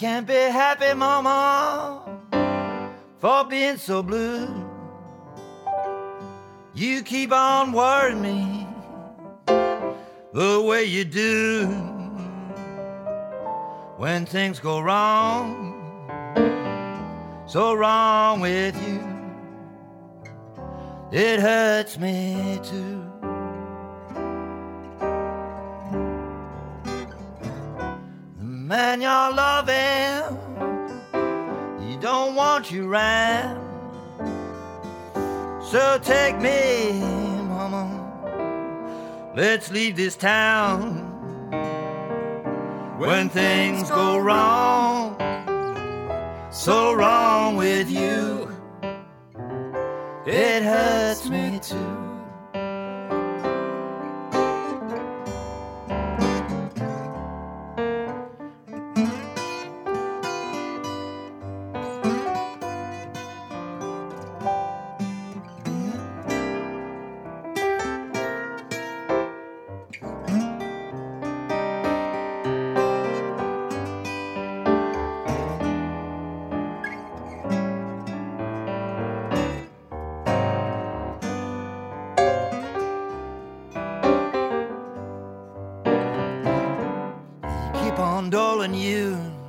can't be happy, mama, for being so blue. You keep on worrying me the way you do. When things go wrong, so wrong with you, it hurts me too. The man you're loving, he don't want you round. So take me, mama, let's leave this town. When things go wrong, so wrong with you, it hurts me too. On darling, you